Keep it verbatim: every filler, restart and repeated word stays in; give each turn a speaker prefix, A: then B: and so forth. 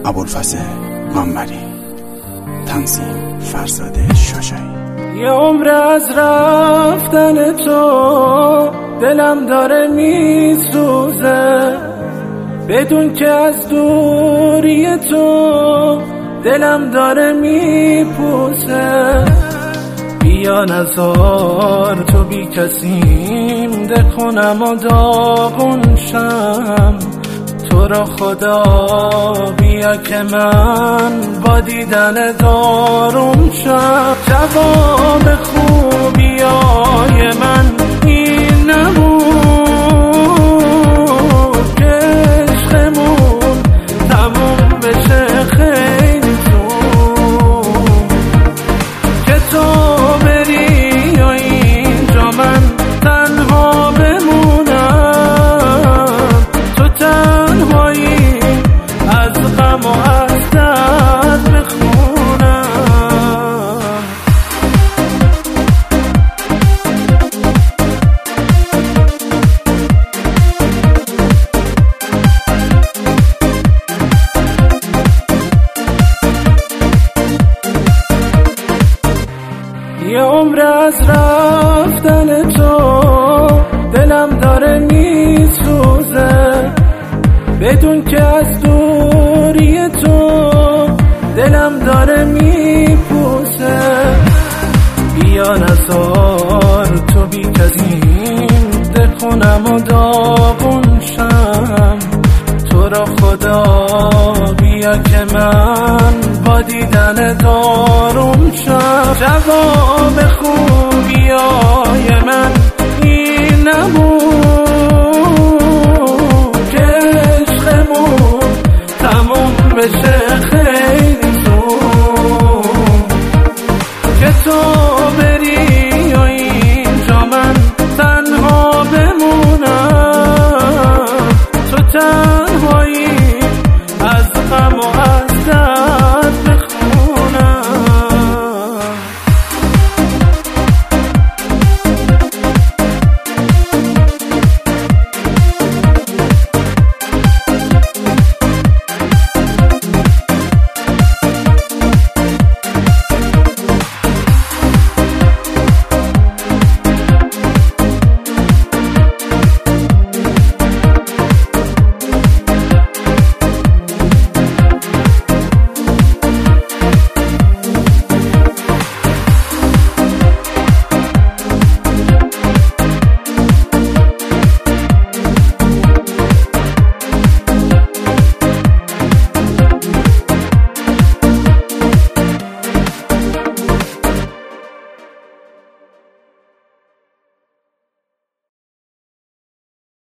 A: ابوالفضل قمری، تنظیم فرزاد شجاعی.
B: یه عمر از رفتن تو دلم داره میسوزه، بدون که از دوری تو دلم داره میپوسه. بیا نزار تو بی کسیم ده کنم و داغون شم، تو را خدا بیا که من با دیدن داروم شم. جواب خوبیای من این نبود که عشقمون تموم بشه خیلی زود، که تو بری و اینجا من تنها بمونم. تو تنهایی از غم و از درد بخونم. یه عمر از رفتن تو دلم داره میسوزه، بدون که از دوری تو دلم داره میپوسه. بیا نزار تو بی کسیم ده کنم و داغون شم، تو را خدا بیا که من با دیدن داروم شم. جواب خوبیای من